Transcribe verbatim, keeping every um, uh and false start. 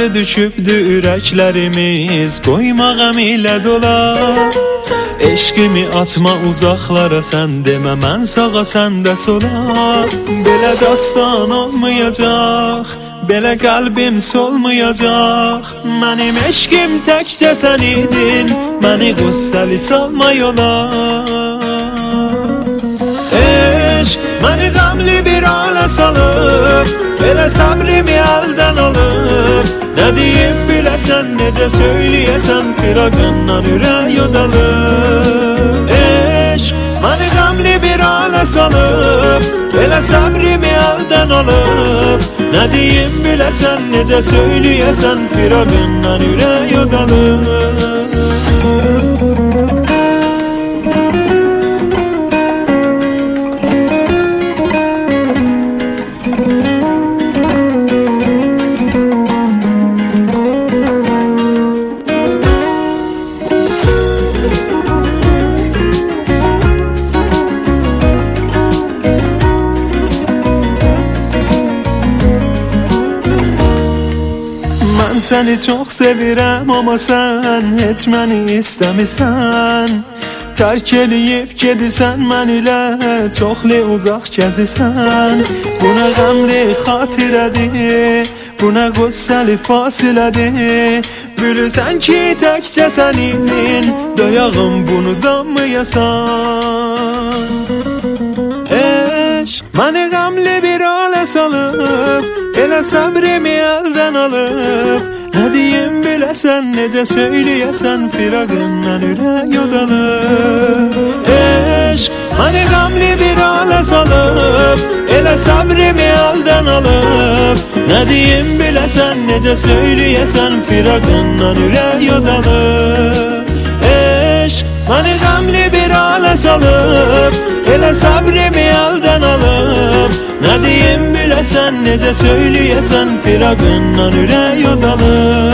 Dərdə düşübdü ürəklərimiz, qoymaq qəm ilə dolar. Eşqimi atma uzaqlara, sən demə mən sağa sən də sola. Belə dastan olmayacaq, belə qəlbim solmayacaq. Mənim eşqim təkcə sən idin, məni qüssəli salma yola. Eşq məni qəmli bir halə salıb, belə səbrimi əldən alıb. Nə deyim biləsən, necə söyləyəsən, firaqından ürək yodalıb. Eşq məni qəmli bir halə salıb, belə səbrimi əldən alıb. Nə deyim biləsən, necə söyləyəsən, firaqından ürək yodalıb. Səni çox sevirəm, amma sən heç məni istəmirsən. Tərk eləyib gedirsən mən ilə, çoxlu uzaq gəzirsən. Bu nə qəmli xatirədir, bu nə qüssəli fasilədir. Bilirsən ki təkcə sən idin, dayağım bunu danmayasan. Eşq məni qəmli bir halə salıb, elə səbrimi əldən alıb. Nə deyim biləsən, necə söyləyəsən, firaqından ürək yodalıb. Eşq məni qəmli bir halə salıb, elə səbrimi əldən alıb. Nə deyim biləsən, necə söyləyəsən, firaqından ürək yodalıb. Eşq məni qəmli bir halə salıb, elə səbrimi əldən alıb. Nə deyim biləsən, necə söyləyəsən, firaqından ürək yodalıb.